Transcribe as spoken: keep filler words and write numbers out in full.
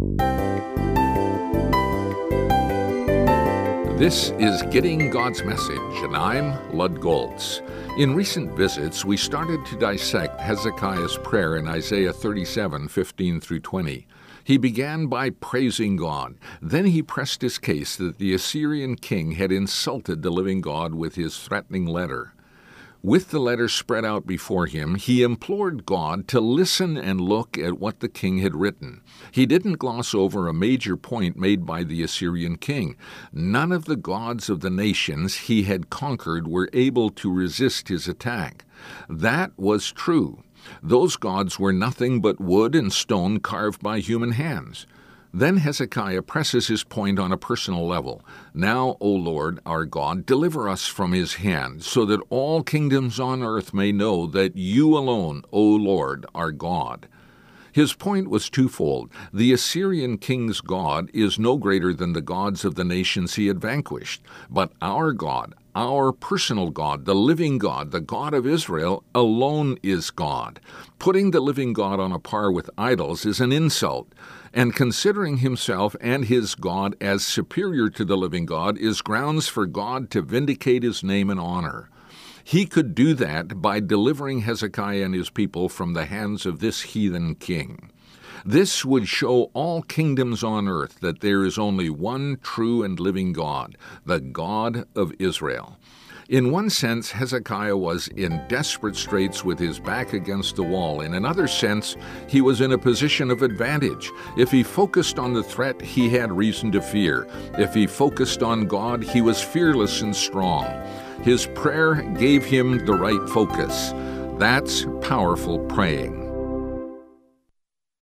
This is Getting God's Message, and I'm Lud Goltz. In recent visits, we started to dissect Hezekiah's prayer in Isaiah thirty-seven, fifteen through twenty. He began by praising God. Then he pressed his case that the Assyrian king had insulted the living God with his threatening letter. With the letter spread out before him, he implored God to listen and look at what the king had written. He didn't gloss over a major point made by the Assyrian king. None of the gods of the nations he had conquered were able to resist his attack. That was true. Those gods were nothing but wood and stone carved by human hands. Then Hezekiah presses his point on a personal level. Now, O Lord, our God, deliver us from his hand, so that all kingdoms on earth may know that you alone, O Lord, are God. His point was twofold. The Assyrian king's God is no greater than the gods of the nations he had vanquished. But our God, our personal God, the living God, the God of Israel, alone is God. Putting the living God on a par with idols is an insult, and considering himself and his God as superior to the living God is grounds for God to vindicate his name and honor. He could do that by delivering Hezekiah and his people from the hands of this heathen king. This would show all kingdoms on earth that there is only one true and living God, the God of Israel. In one sense, Hezekiah was in desperate straits with his back against the wall. In another sense, he was in a position of advantage. If he focused on the threat, he had reason to fear. If he focused on God, he was fearless and strong. His prayer gave him the right focus. That's powerful praying.